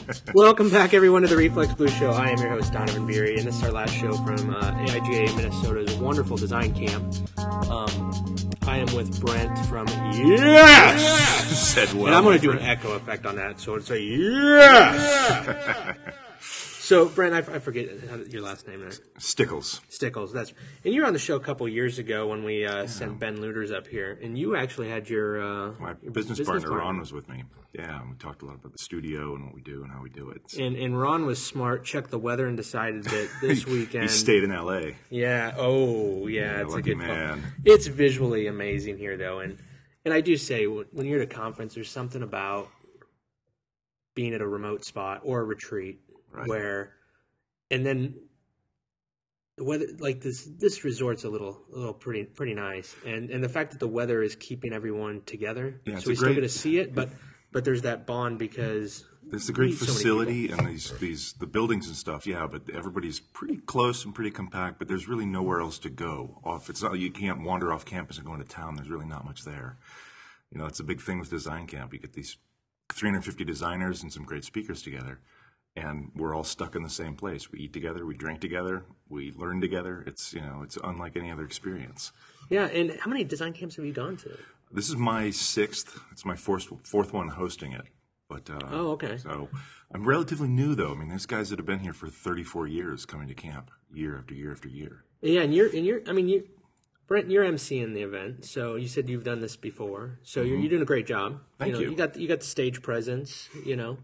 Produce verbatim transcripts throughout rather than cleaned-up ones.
Welcome back, everyone, to the Reflex Blue Show. I am your host, Donovan Beery, and this is our last show from uh, A I G A Minnesota's wonderful design camp. Um, I am with Brent from Yes! Said well, and I'm going to do an echo effect on that, so it's a Yes! So, Brent, I, I forget your last name there. Stickles. Stickles, that's and you were on the show a couple years ago when we uh, yeah. sent Ben Looters up here, and you actually had your uh, my your business, business partner, partner Ron, was with me. Yeah, and we talked a lot about the studio and what we do and how we do it. So. And and Ron was smart, checked the weather, and decided that this weekend he stayed in L A. Yeah. Oh, yeah. yeah it's lucky a good man. Fun. It's visually amazing here, though, and and I do say when you're at a conference, there's something about being at a remote spot or a retreat right. where. And then the weather, like this, this resort's a little, a little pretty, pretty nice, and and the fact that the weather is keeping everyone together, yeah, so we still get to see it, but but there's that bond because there's the great so facility and these these the buildings and stuff. Yeah, but everybody's pretty close and pretty compact. But there's really nowhere else to go. Off, it's not you can't wander off campus and go into town. There's really not much there. You know, it's a big thing with design camp. You get these three hundred fifty designers and some great speakers together. And we're all stuck in the same place. We eat together, we drink together, we learn together. It's you know, it's unlike any other experience. Yeah, and how many design camps have you gone to? This is my sixth. It's my fourth fourth one hosting it. But uh, oh, okay. So I'm relatively new, though. I mean, there's guys that have been here for thirty-four years, coming to camp year after year after year. Yeah, and you're and you're. I mean, you, Brent, you're emceeing the event. So you said you've done this before. So mm-hmm. you're you're doing a great job. Thank you. Know, you. You got you got the stage presence. You know.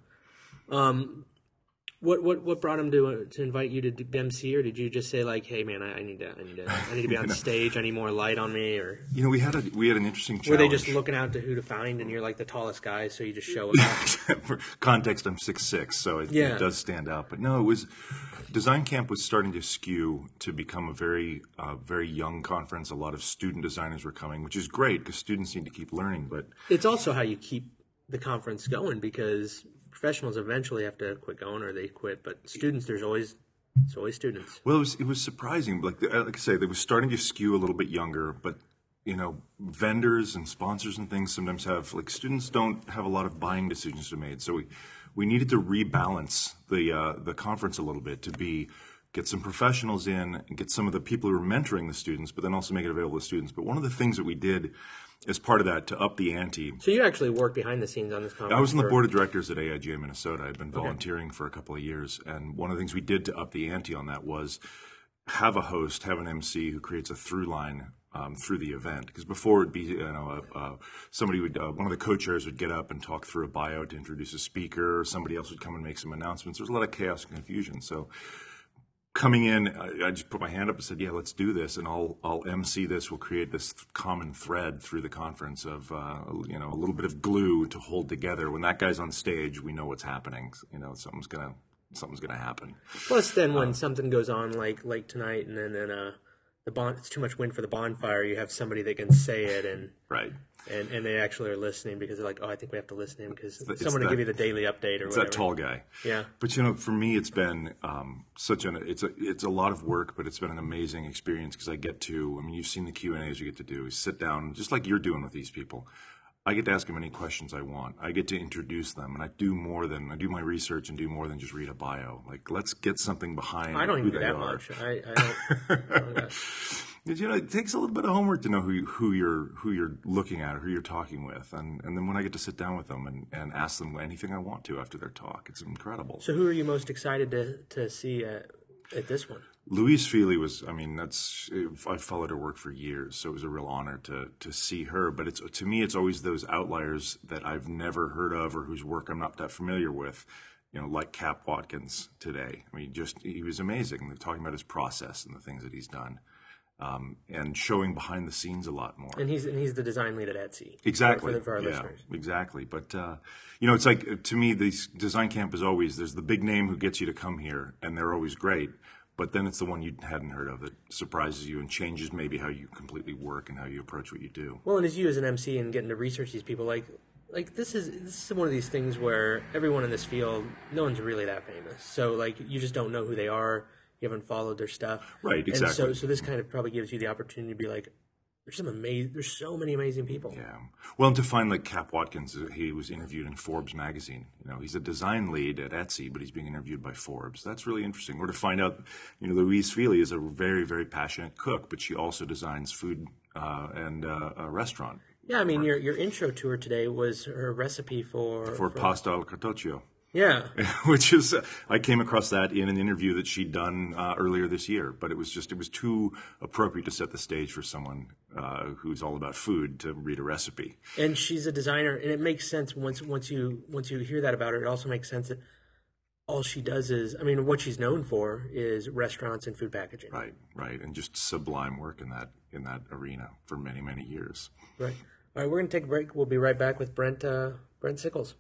Um. What what what brought him to to invite you to do M C, or did you just say like, hey man, I, I need to I need to I need to be on stage, I need more light on me, or you know we had a we had an interesting challenge. Were they just looking out to who to find, and you're like the tallest guy, so you just show up? For context, I'm six six, so it, yeah. it does stand out. But no, it was Design Camp was starting to skew to become a very uh, very young conference. A lot of student designers were coming, which is great because students need to keep learning. But it's also how you keep the conference going because professionals eventually have to quit going or they quit, but students, there's always it's always students. Well, it was, it was surprising. Like like I say, they were starting to skew a little bit younger, but you know, vendors and sponsors and things sometimes have like students don't have a lot of buying decisions to be made. So we we needed to rebalance the uh, the conference a little bit to be get some professionals in and get some of the people who are mentoring the students, but then also make it available to students. But one of the things that we did as part of that to up the ante. So you actually work behind the scenes on this conference? I was on the board of directors at A I G A Minnesota. I'd been volunteering okay. for a couple of years. And one of the things we did to up the ante on that was have a host, have an M C who creates a through line um, through the event. Because before it'd be, you know, uh, uh, somebody would, uh, one of the co-chairs would get up and talk through a bio to introduce a speaker, or somebody else would come and make some announcements. There was a lot of chaos and confusion. So coming in, I, I just put my hand up and said, yeah, let's do this, and I'll I'll M C this. We'll create this th- common thread through the conference of, uh, you know, a little bit of glue to hold together. When that guy's on stage, we know what's happening. You know, something's gonna something's gonna happen. Plus, then when um, something goes on like like tonight, and then then uh, the bon- it's too much wind for the bonfire, you have somebody that can say it, and right. And and they actually are listening because they're like, oh, I think we have to listen to him because it's someone that, to give you the daily update or it's whatever. That tall guy. Yeah. But you know, for me, it's been um, such an it's a it's a lot of work, but it's been an amazing experience because I get to. I mean, you've seen the Q and A's you get to do. Is sit down just like you're doing with these people. I get to ask them any questions I want. I get to introduce them, and I do more than I do my research and do more than just read a bio. Like, let's get something behind. I don't who even do they that are. much. I, I don't. I don't got... You know, it takes a little bit of homework to know who you, who you're who you're looking at or who you're talking with, and and then when I get to sit down with them and, and ask them anything I want to after their talk, it's incredible. So, who are you most excited to to see at, at this one? Louise Feely was. I mean, that's I've followed her work for years, so it was a real honor to to see her. But it's to me, it's always those outliers that I've never heard of or whose work I'm not that familiar with. You know, like Cap Watkins today. I mean, just he was amazing. They're talking about his process and the things that he's done. Um, and showing behind the scenes a lot more. And he's and he's the design lead at Etsy. Exactly. For, the, for our yeah, listeners. Exactly. But, uh, you know, it's like, to me, this design camp is always, there's the big name who gets you to come here, and they're always great. But then it's the one you hadn't heard of that surprises you and changes maybe how you completely work and how you approach what you do. Well, and as you as an M C and getting to research these people, like, like this is this is one of these things where everyone in this field, no one's really that famous. So, like, you just don't know who they are. You haven't followed their stuff. Right, exactly. And so, so this kind of probably gives you the opportunity to be like, There's some amazing. There's so many amazing people. Yeah. Well, and to find like Cap Watkins, he was interviewed in Forbes magazine. You know, he's a design lead at Etsy, but he's being interviewed by Forbes. That's really interesting. Or to find out, you know, Louise Feely is a very, very passionate cook, but she also designs food uh, and uh, a restaurant. Yeah, I mean, your your intro to her today was her recipe for For, for pasta al cartoccio. Yeah. Which is, uh, I came across that in an interview that she'd done uh, earlier this year, but it was just, it was too appropriate to set the stage for someone uh, who's all about food to read a recipe. And she's a designer, and it makes sense once once you once you hear that about her. It also makes sense that all she does is, I mean, what she's known for is restaurants and food packaging. Right, right, and just sublime work in that in that arena for many, many years. Right. All right, we're going to take a break. We'll be right back with Brent uh, Brent Sickles.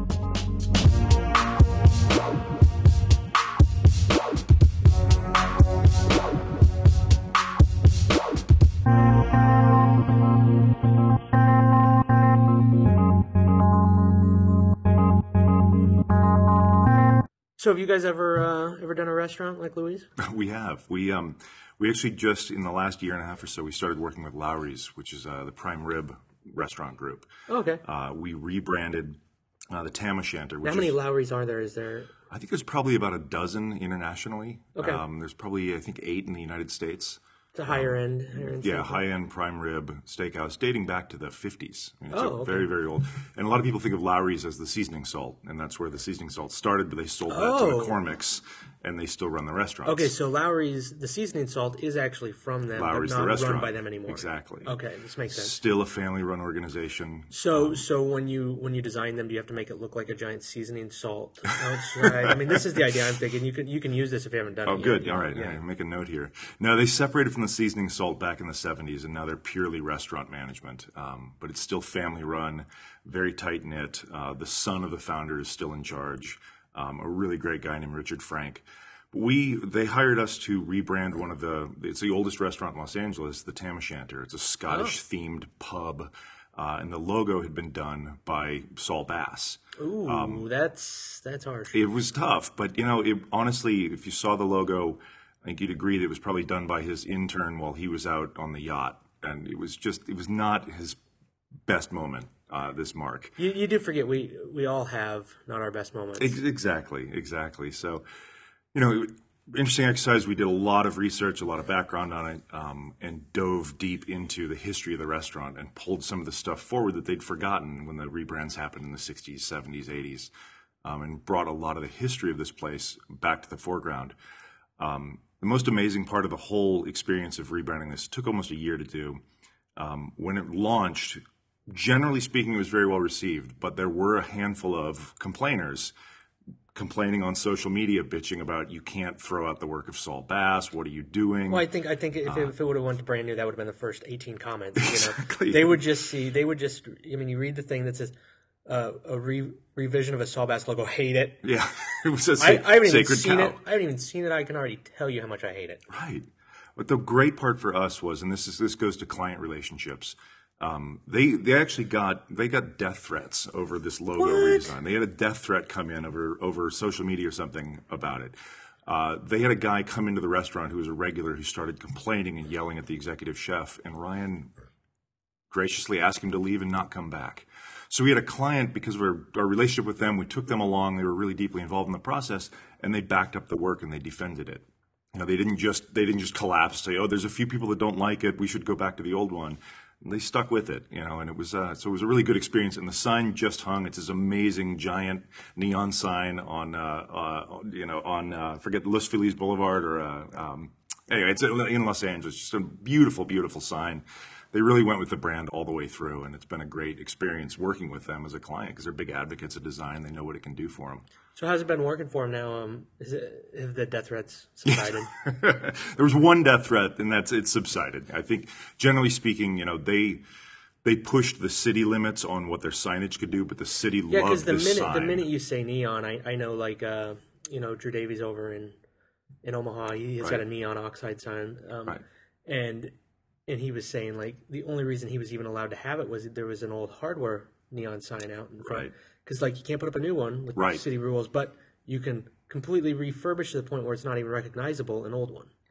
So have you guys ever uh, ever done a restaurant like Louise? We have. We um we actually just in the last year and a half or so we started working with Lowry's, which is uh, the prime rib restaurant group. Oh, okay. Uh, we rebranded uh, the Tam O'Shanter. How many Lowry's are there? Is there? I think there's probably about a dozen internationally. Okay. Um, there's probably I think eight in the United States. It's a higher end. Higher end Yeah, steakhouse. high-end prime rib steakhouse dating back to the fifties. I mean, it's Oh, a okay. very, very old. And a lot of people think of Lowry's as the seasoning salt, and that's where the seasoning salt started, but they sold that Oh. to McCormick's, and they still run the restaurants. Okay, so Lowry's, the seasoning salt is actually from them, Lowry's but the not restaurant. run by them anymore. Exactly. Okay, this makes sense. Still a family-run organization. So, so when you when you design them, do you have to make it look like a giant seasoning salt outside? I mean, this is the idea I'm thinking. You can you can use this if you haven't done Oh, it yet. good. All right. Yeah. All right. Make a note here. No, they separated from the seasoning salt back in the seventies, and now they're purely restaurant management. Um, but it's still family-run, very tight-knit. Uh, the son of the founder is still in charge. Um, a really great guy named Richard Frank. We they hired us to rebrand one of the. It's the oldest restaurant in Los Angeles, the Tam O'Shanter. It's a Scottish-themed pub, uh, and the logo had been done by Saul Bass. Ooh, that's that's harsh. It was tough, but you know, it, honestly, if you saw the logo, I think you'd agree that it was probably done by his intern while he was out on the yacht, and it was just it was not his best moment. Uh, this mark. You you do forget we we all have not our best moments. Ex- exactly, exactly. So, you know, interesting exercise. We did a lot of research, a lot of background on it, um, and dove deep into the history of the restaurant and pulled some of the stuff forward that they'd forgotten when the rebrands happened in the sixties, seventies, eighties, um, and brought a lot of the history of this place back to the foreground. Um, the most amazing part of the whole experience of rebranding this took almost a year to do. Um, when it launched, generally speaking, it was very well received, but there were a handful of complainers complaining on social media, bitching about you can't throw out the work of Saul Bass. What are you doing? Well, I think I think if, it, if it would have went to brand new, that would have been the first eighteen comments. You know? Exactly. They would just see. They would just. I mean, you read the thing that says uh, a re- revision of a Saul Bass logo. Hate it. Yeah, it was a sa- I, I haven't even sacred seen cow. it. I haven't even seen it. I can already tell you how much I hate it. Right. But the great part for us was, and this is this goes to client relationships. Um, they they actually got they got death threats over this logo What? redesign. They had a death threat come in over over social media or something about it. Uh, they had a guy come into the restaurant who was a regular who started complaining and yelling at the executive chef, and Ryan graciously asked him to leave and not come back. So we had a client, because of our, our relationship with them, we took them along. They were really deeply involved in the process, and they backed up the work and they defended it. You know, they didn't just they didn't just collapse. Say, oh, there's a few people that don't like it. We should go back to the old one. They stuck with it, you know, and it was uh, so it was a really good experience. And the sign just hung. It's this amazing giant neon sign on, uh, uh, you know, on uh, forget Los Feliz Boulevard or uh, um, anyway, it's in Los Angeles. Just a beautiful, beautiful sign. They really went with the brand all the way through, and it's been a great experience working with them as a client because they're big advocates of design. They know what it can do for them. So how's it been working for him now? Um, is it have the death threats subsided? There was one death threat, and that's it subsided. I think, generally speaking, you know, they they pushed the city limits on what their signage could do, but the city Yeah, because loved the this minute sign. the minute you say neon, I, I know like uh, you know Drew Davies over in in Omaha, he has got a Right. neon oxide sign, um, Right. and and he was saying like the only reason he was even allowed to have it was there was an old hardware neon sign out in front, Right. because like you can't put up a new one with Right. city rules, but you can completely refurbish to the point where it's not even recognizable an old one.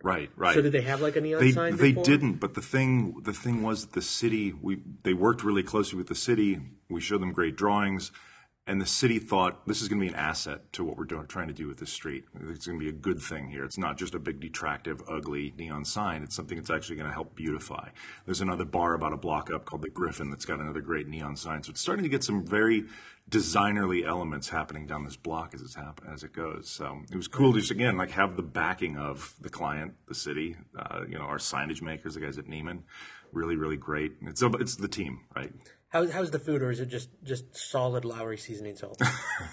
Right, right. So did they have like a neon They sign they before? didn't, but the thing the thing was that the city we they worked really closely with the city. We showed them great drawings, and the city thought this is going to be an asset to what we're doing, trying to do with this street. It's going to be a good thing here. It's not just a big detractive, ugly neon sign. It's something that's actually going to help beautify. There's another bar about a block up called the Griffin that's got another great neon sign. So it's starting to get some very designerly elements happening down this block as it's happen as it goes. So it was cool to just again like have the backing of the client, the city, uh, you know, our signage makers, the guys at Neiman, really really great. It's it's the team, right? How, how's the food, or is it just, just solid Lowry seasoning salt? Is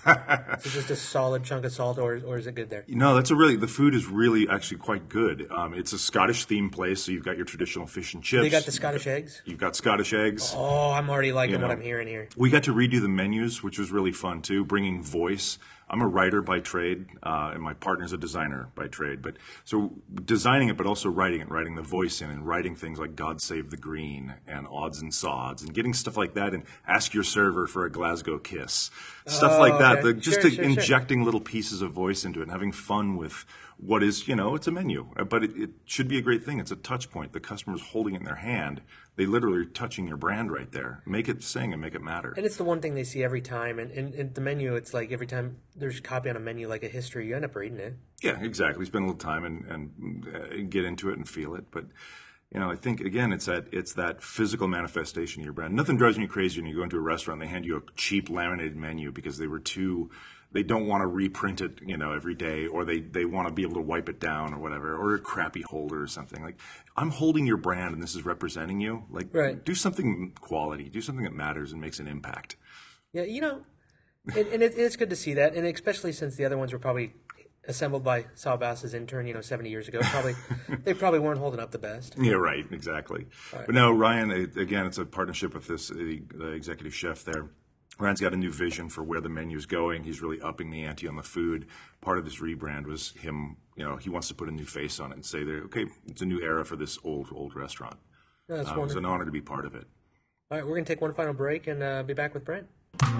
it just a solid chunk of salt, or or is it good there? No, that's a really the food is really actually quite good. Um, it's a Scottish themed place, so you've got your traditional fish and chips. They got the Scottish eggs? You've got Scottish eggs. Oh, I'm already liking You know. what I'm hearing here. We got to redo the menus, which was really fun too, bringing voice. I'm a writer by trade, uh, and my partner's a designer by trade. But so designing it, but also writing it, writing the voice in, and writing things like "God Save the Green" and "Odds and Sods," and getting stuff like that, and "Ask Your Server for a Glasgow Kiss," stuff Oh, like that. okay. The, just Sure, to sure, sure. injecting little pieces of voice into it, and having fun with what is, you know, it's a menu, but it, it should be a great thing. It's a touch point. The customer's holding it in their hand. They literally are touching your brand right there. Make it sing and make it matter. And it's the one thing they see every time. And, and, and the menu, it's like every time there's copy on a menu like a history, you end up reading it. Yeah, exactly. Spend a little time and, and uh, get into it and feel it. But, you know, I think, again, it's that it's that physical manifestation of your brand. Nothing drives me crazy when you go into a restaurant and they hand you a cheap laminated menu because they were too... They don't want to reprint it, you know, every day, or they, they want to be able to wipe it down or whatever, or a crappy holder or something. Like, I'm holding your brand and this is representing you. Like, Right. do something quality. Do something that matters and makes an impact. Yeah, you know, and, and it, it's good to see that. And especially since the other ones were probably assembled by Sal Bass's intern, you know, seventy years ago. Probably They probably weren't holding up the best. Yeah, right, exactly. Right. But no, Ryan, it- again, it's a partnership with this the, the executive chef there. Ryan's got a new vision for where the menu's going. He's really upping the ante on the food. Part of this rebrand was him, you know, he wants to put a new face on it and say, there, okay, it's a new era for this old, old restaurant. Yeah, that's Um, it's wonderful. an honor to be part of it. All right, we're going to take one final break and uh, be back with Brent.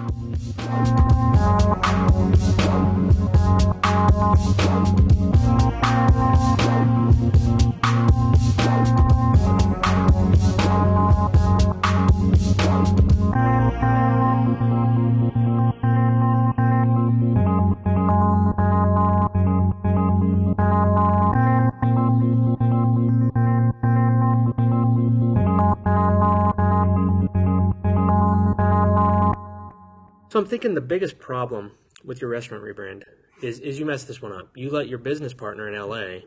So I'm thinking the biggest problem with your restaurant rebrand is is you messed this one up. You let your business partner in L A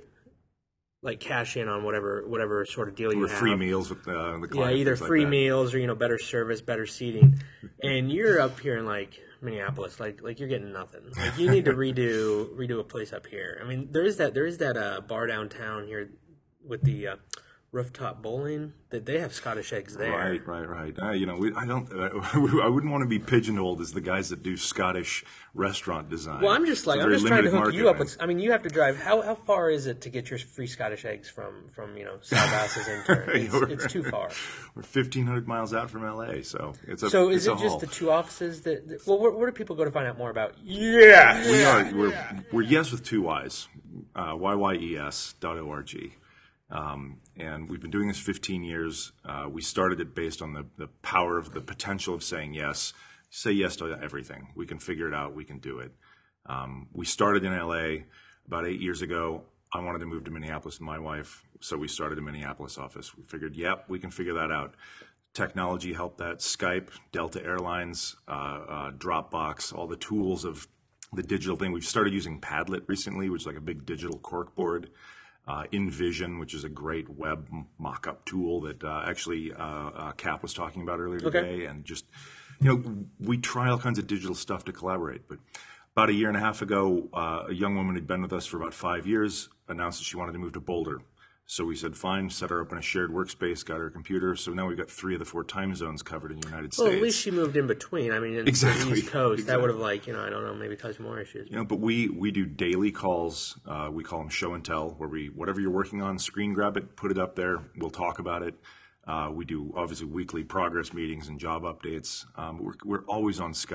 like cash in on whatever whatever sort of deal you Or have. free meals with uh, the Yeah, client. either things like free that. meals or you know better service, better seating, and you're up here in like Minneapolis, like like you're getting nothing. Like you need to redo redo a place up here. I mean, there is that there is that uh, bar downtown here with the uh, rooftop bowling that they have Scottish eggs there. Right, right, right. Uh, you know, we, I don't. Uh, I wouldn't want to be pigeonholed as the guys that do Scottish restaurant design. Well, I'm just like It's a I'm very just trying to limited hook you market, up with. I mean, you have to drive. How how far is it to get your free Scottish eggs from from you know Sal Bass's intern? It's, You're- it's too far. We're fifteen hundred miles out from L A, so it's a. So it's is it a just haul. the two offices that? that well, where, where do people go to find out more about? Yes. We are. We're, we're yes with two Y's. Uh, Y Y E S dot O R G. Um, and we've been doing this fifteen years. Uh, we started it based on the, the power of the potential of saying yes. Say yes to everything. We can figure it out. We can do it. Um, we started in L A about eight years ago. I wanted to move to Minneapolis with my wife, so we started a Minneapolis office. We figured, yep, we can figure that out. Technology helped that. Skype, Delta Airlines, uh, uh, Dropbox, all the tools of the digital thing. We've started using Padlet recently, which is like a big digital corkboard. Uh, InVision, which is a great web mock-up tool that uh, actually uh, uh, Cap was talking about earlier Okay. today. And just, you know, we try all kinds of digital stuff to collaborate. But about a year and a half ago, uh, a young woman who'd been with us for about five years announced that she wanted to move to Boulder. So we said, fine, set her up in a shared workspace, got her a computer. So now we've got three of the four time zones covered in the United Well, States. at least she moved in between. I mean, in Exactly. the East Coast, that Exactly. would have like you know I don't know maybe caused more issues. You know, but we, we do daily calls. Uh, we call them show and tell, where we whatever you're working on, screen grab it, put it up there. We'll talk about it. Uh, we do obviously weekly progress meetings and job updates. Um, we're we're always on Skype.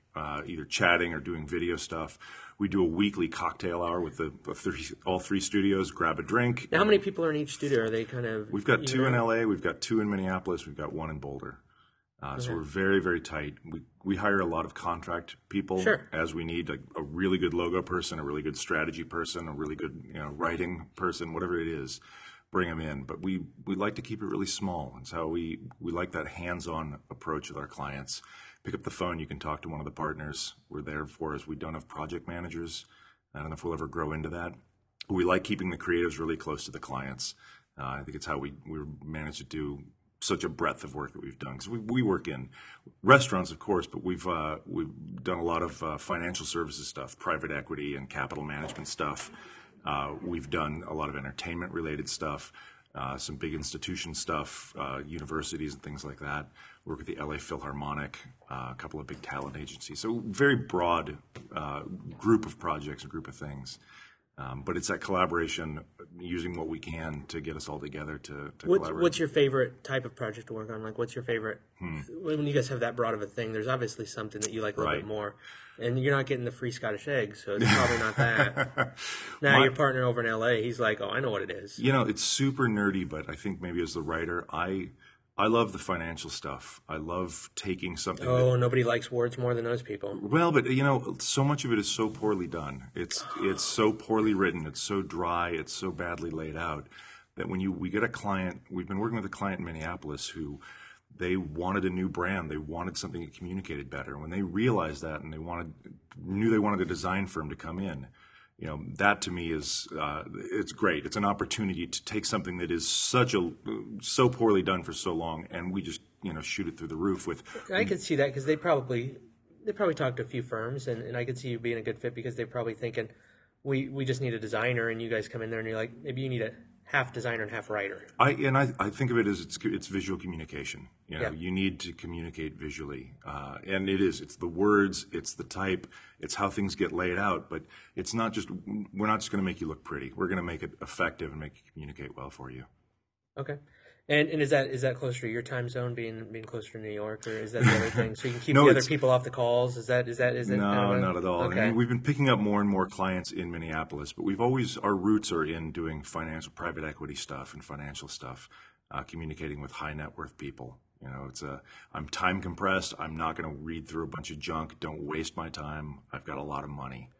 uh, either chatting or doing video stuff. We do a weekly cocktail hour with the, the three, all three studios. Grab a drink. Now, how many people are in each studio? Are they kind of? We've got two know? in L A. We've got two in Minneapolis. We've got one in Boulder. Uh, okay. So we're very, very tight. We we hire a lot of contract people sure. as we need, like a really good logo person, a really good strategy person, a really good you know writing person, whatever it is. Bring them in, but we, we like to keep it really small. It's how we, we like that hands-on approach with our clients. Pick up the phone, you can talk to one of the partners. We're there for us. We don't have project managers. I don't know if we'll ever grow into that. We like keeping the creatives really close to the clients. Uh, I think it's how we, we manage to do such a breadth of work that we've done. Because we, we work in restaurants, of course, but we've uh, we've done a lot of uh, financial services stuff, private equity and capital management stuff. Uh, we've done a lot of entertainment-related stuff, uh, some big institution stuff, uh, universities and things like that. Work with the L A Philharmonic, uh, a couple of big talent agencies. So very broad uh, group of projects, a group of things. Um, but it's that collaboration, using what we can to get us all together to, to what's, collaborate. What's your favorite type of project to work on? Like, what's your favorite? Hmm. When you guys have that broad of a thing, there's obviously something that you like a little right. bit more. And you're not getting the free Scottish eggs, so it's probably not that. Now, My, your partner over in L A, he's like, oh, I know what it is. You know, it's super nerdy, but I think maybe as the writer, I... I love the financial stuff. I love taking something. Oh, that, nobody likes words more than those people. Well, but you know, so much of it is so poorly done. It's it's so poorly written. It's so dry. It's so badly laid out that when you we get a client, we've been working with a client in Minneapolis who they wanted a new brand. They wanted something that communicated better. When they realized that and they wanted knew they wanted a design firm to come in. You know, that to me is, uh, it's great. It's an opportunity to take something that is such a, so poorly done for so long, and we just, you know, shoot it through the roof with. I could see that because they probably, they probably talked to a few firms, and, and I could see you being a good fit because they're probably thinking, we, we just need a designer, and you guys come in there and you're like, maybe you need a half designer and half writer. I and I, I think of it as it's it's visual communication. You know, yeah. you need to communicate visually, uh, and it is. It's the words, it's the type, it's how things get laid out. But it's not just. We're not just going to make you look pretty. We're going to make it effective and make you communicate well for you. Okay. And and is that is that closer to your time zone, being being closer to New York, or is that the other thing? So you can keep no, the other people off the calls. Is that is that is it? No, kind of a, not at all. Okay. I mean, we've been picking up more and more clients in Minneapolis, but we've always our roots are in doing financial, private equity stuff and financial stuff, uh, communicating with high net worth people. You know, it's a I'm time compressed. I'm not going to read through a bunch of junk. Don't waste my time. I've got a lot of money,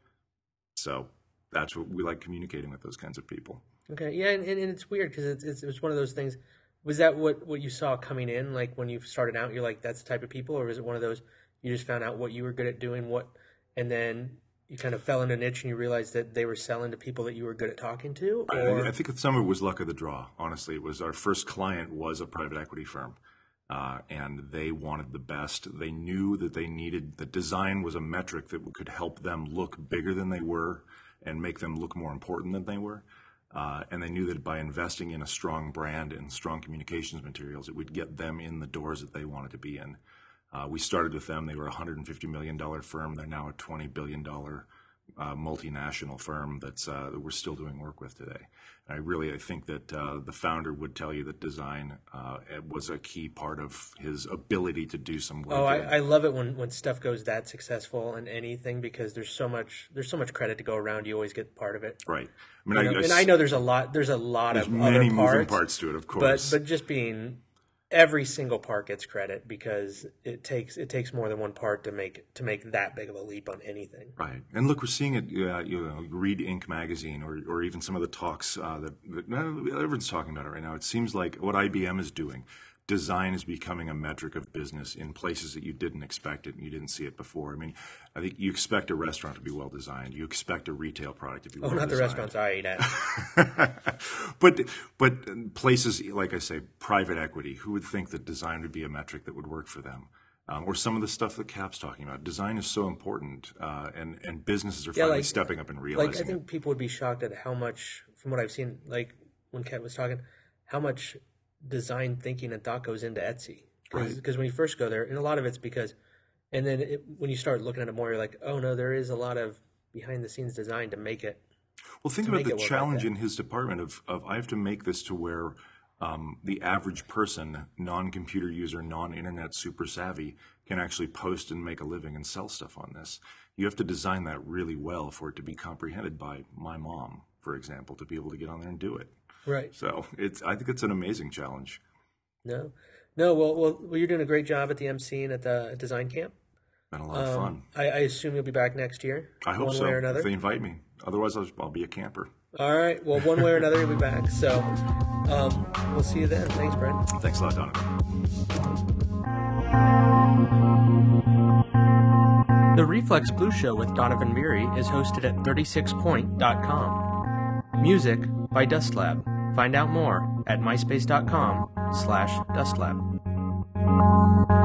so that's what we like, communicating with those kinds of people. Okay, yeah, and, and it's weird because it's, it's it's one of those things. Was that what, what you saw coming in? Like when you started out, you're like, that's the type of people? Or was it one of those, you just found out what you were good at doing, what, and then you kind of fell into a niche and you realized that they were selling to people that you were good at talking to? Or? I, I think some of it was luck of the draw, honestly. It was our first client was a private equity firm. Uh, and they wanted the best. They knew that they needed, the design was a metric that could help them look bigger than they were and make them look more important than they were. Uh, and they knew that by investing in a strong brand and strong communications materials, it would get them in the doors that they wanted to be in. Uh, we started with them. They were a one hundred fifty million dollars firm. They're now a twenty billion dollars uh, multinational firm that's uh, that we're still doing work with today. And I really I think that uh, the founder would tell you that design uh, was a key part of his ability to do some work. Oh, I, I love it when, when stuff goes that successful in anything because there's so much there's so much credit to go around. You always get part of it. Right. I mean, you I, know, I, and I know there's a lot there's a lot there's of many other moving parts, parts to it, of course. But but just being every single part gets credit because it takes it takes more than one part to make to make that big of a leap on anything. Right, and look, we're seeing it. Uh, you know, read Inc magazine, or or even some of the talks uh, that, that everyone's talking about it right now. It seems like what I B M is doing. Design is becoming a metric of business in places that you didn't expect it and you didn't see it before. I mean, I think you expect a restaurant to be well designed. You expect a retail product to be oh, well designed. Oh, not the restaurants I ate at. but but places like I say, private equity. Who would think that design would be a metric that would work for them? Um, or some of the stuff that Cap's talking about. Design is so important, uh, and and businesses are yeah, finally like, stepping up and realizing. Like I think it. people would be shocked at how much, from what I've seen, like when Cap was talking, how much design thinking and thought goes into Etsy. Because right. when you first go there, and a lot of it's because, and then it, when you start looking at it more, you're like, oh no, there is a lot of behind the scenes design to make it. Well, think about the challenge like in his department of, of I have to make this to where Um, the average person, non-computer user, non-internet super savvy, can actually post and make a living and sell stuff on this. You have to design that really well for it to be comprehended by my mom, for example, to be able to get on there and do it. Right. So it's I think it's an amazing challenge. No, no. Well, well, well you're doing a great job at the emceeing at the design camp. Been a lot of Um, fun. I, I assume you'll be back next year. I hope one so. way or another. If they invite me. Otherwise, I'll, I'll be a camper. All right. Well, one way or another, you'll be back. So um, we'll see you then. Thanks, Brent. Thanks a lot, Donovan. The Reflex Blue Show with Donovan Beery is hosted at thirty-six point dot com. Music by Dustlab. Find out more at myspace dot com slash Dustlab.